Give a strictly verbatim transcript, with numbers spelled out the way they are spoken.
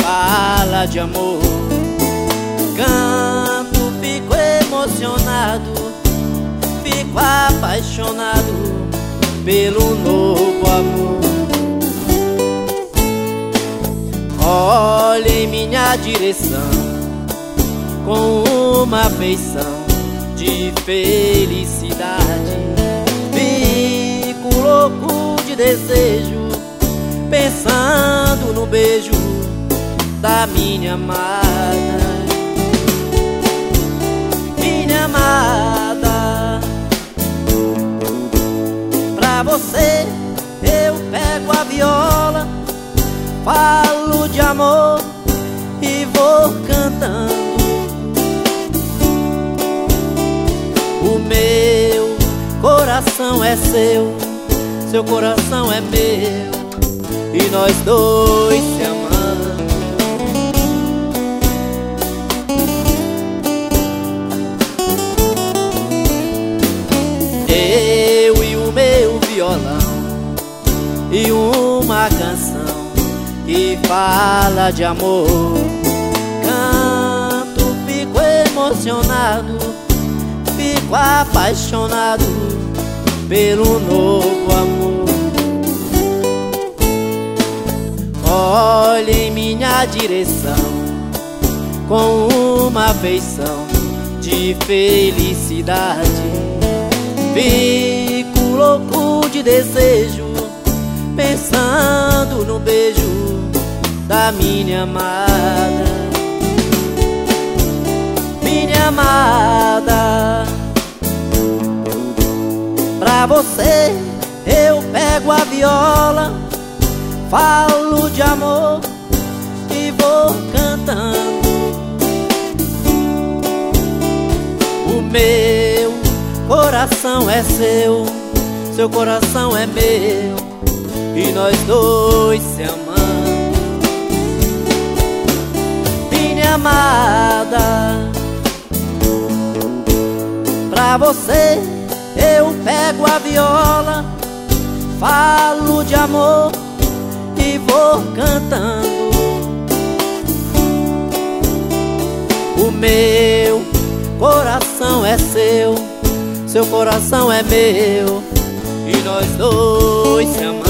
fala de amor. Canto, fico emocionado, fico apaixonado pelo novo amor. Olha em minha direção com uma afeição de felicidade. Fico louco de desejo, pensando no beijo da minha amada. Minha amada, pra você eu pego a viola, falo de amor e vou cantando. O meu coração é seu, seu coração é meu, e nós dois se amamos. Eu e o meu violão e uma canção que fala de amor. Canto, fico emocionado, fico apaixonado pelo novo amor. Olha em minha direção com uma afeição de felicidade. Fico louco de desejo, pensando no beijo da minha amada. Minha amada, pra você eu pego a viola, falo de amor e vou cantando. O meu coração é seu, seu coração é meu, e nós dois se amamos. Minha amada, pra você eu pego a viola, falo de amor e vou cantando. O meu coração é seu, seu coração é meu, e nós dois se amamos.